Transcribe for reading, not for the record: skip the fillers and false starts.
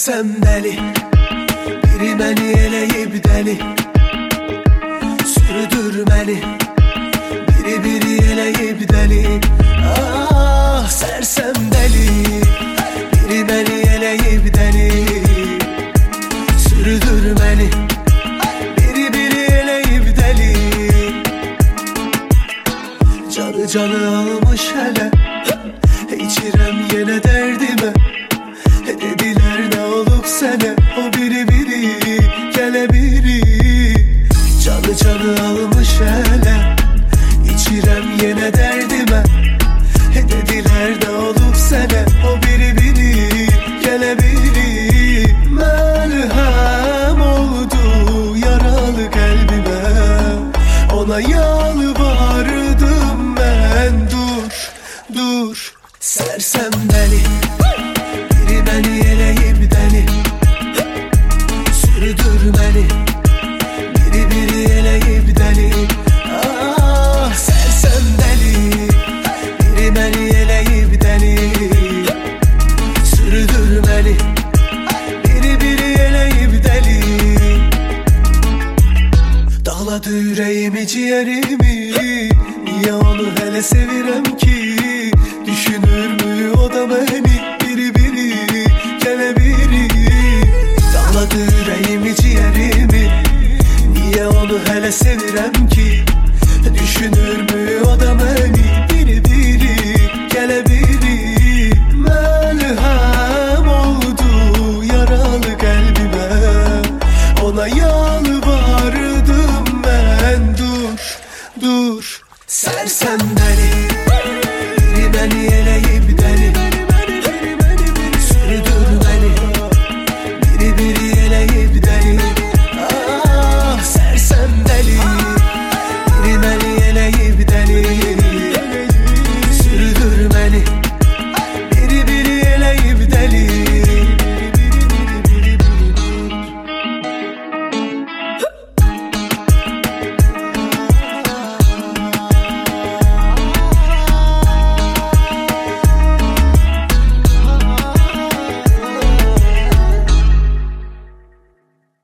Sersem deli, biri beni eleyip deli, sürdürmeli, biri eleyip deli. Ah sersem deli, biri beni eleyip deli, sürdürmeli, biri eleyip deli. Canı almış hele, içirem yine derdime. Dediler ne olup sene, o biri gele biri. Canı almış hele, içirem yine derdime. Dediler ne olup sene, o biri gele biri. Merhem oldu yaralı kalbime, ona yalvardım ben. Dur sersem deli, biri beni eleyip deli, sürdürmeli, biri eleyip deli. Ah sersem deli, biri beni eleyip deli, sürdürmeli, biri eleyip deli. Dağladı yüreğimi ciğerimi, niye onu hele sevirem ki? Düşünür mü o da beni, biri gele biri. Dağladı yüreğimi ciğerimi, niye onu hele sevirem ki? Düşünür mü